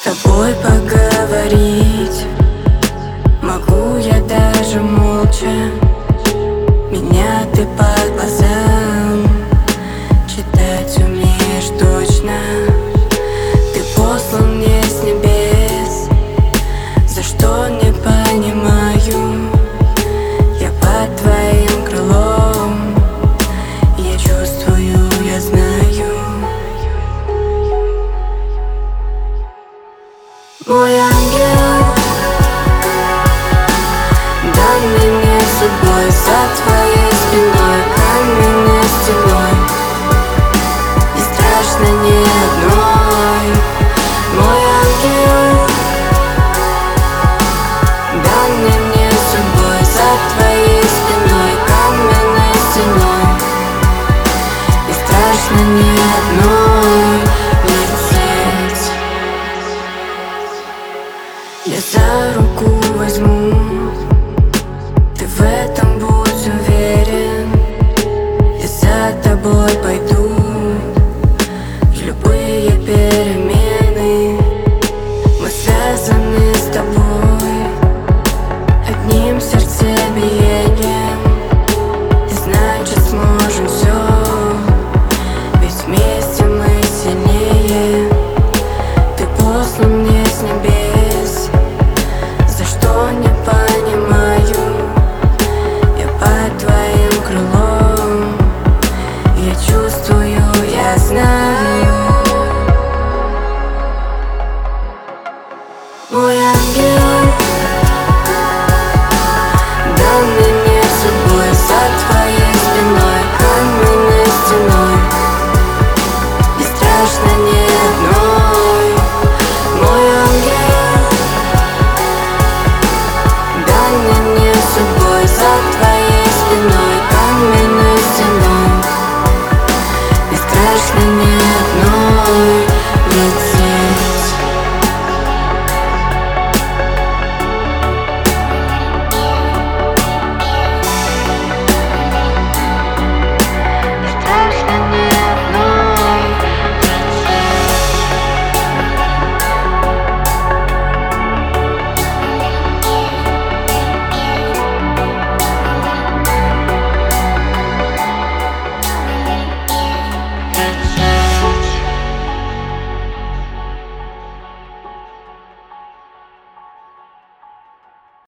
тобой поговорить могу я даже молча. Меня ты по глазам читать умеешь точно. Ты послан мне с небес, за что не понимаю. Я под твоим крылом, я чувствую, я знаю. Мой ангел, данный мне судьбой, за твоей спиной каменной стеной. Не страшно ни одной. Мой ангел, данный мне судьбой, за твоей спиной каменной стеной. Не страшно ни одной лететь. Я за руку возьму, ты в этом будь уверен. Я за тобой пойду в любые перемены.